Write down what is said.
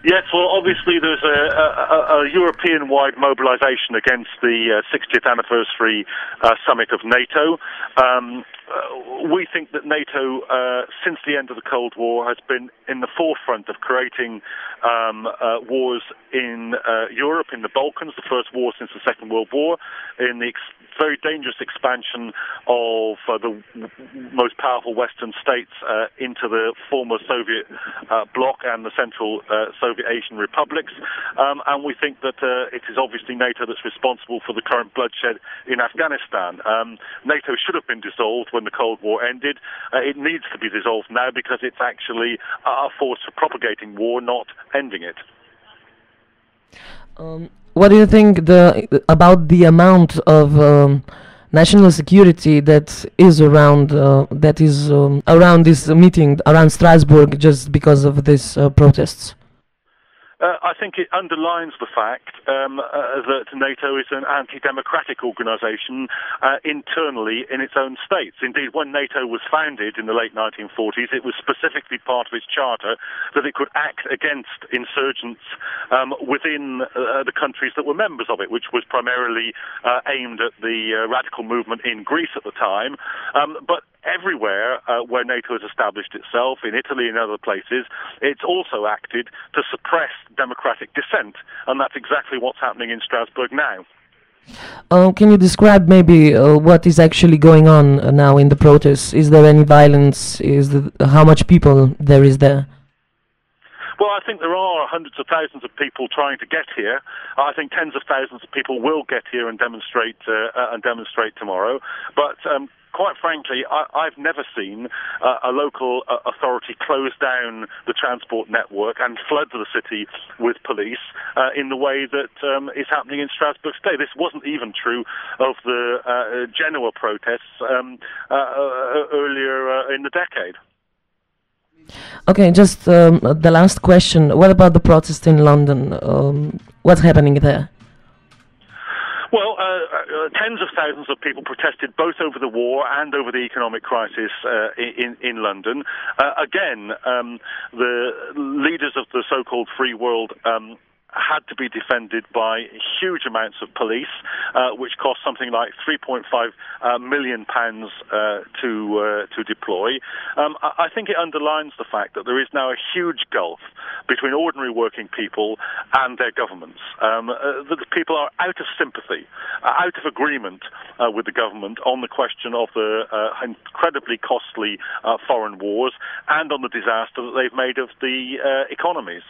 Yes, well, obviously there's a European-wide mobilisation against the 60th anniversary summit of NATO. We think that NATO, since the end of the Cold War, has been in the forefront of creating wars in Europe, in the Balkans, the first war since the Second World War, in the very dangerous expansion of the most powerful Western states into the former Soviet bloc and the Central Soviet Asian republics. And we think that it is obviously NATO that's responsible for the current bloodshed in Afghanistan. NATO should have been dissolved when the Cold War ended. It needs to be dissolved now because it's actually a force for propagating war, not ending it. What do you think about the amount of national security that is around around this meeting around Strasbourg just because of these protests? I think it underlines the fact that NATO is an anti-democratic organisation internally in its own states. Indeed, when NATO was founded in the late 1940s, it was specifically part of its charter that it could act against insurgents within the countries that were members of it, which was primarily aimed at the radical movement in Greece at the time. But everywhere where NATO has established itself, in Italy and other places, it's also acted to suppress democratic dissent, and that's exactly what's happening in Strasbourg now. Can you describe maybe what is actually going on now in the protests? Is there any violence? How much people there is there? Well, I think there are hundreds of thousands of people trying to get here. I think tens of thousands of people will get here and demonstrate tomorrow. But quite frankly, I've never seen a local authority close down the transport network and flood the city with police in the way that is happening in Strasbourg today. This wasn't even true of the Genoa protests earlier in the decade. Okay, just the last question. What about the protest in London? What's happening there? Well, tens of thousands of people protested both over the war and over the economic crisis in London. Again, the leaders of the so-called free world had to be defended by huge amounts of police, which cost something like £3.5 million to deploy. I think it underlines the fact that there is now a huge gulf between ordinary working people and their governments. That the people are out of sympathy, out of agreement with the government on the question of the incredibly costly foreign wars and on the disaster that they've made of the economies.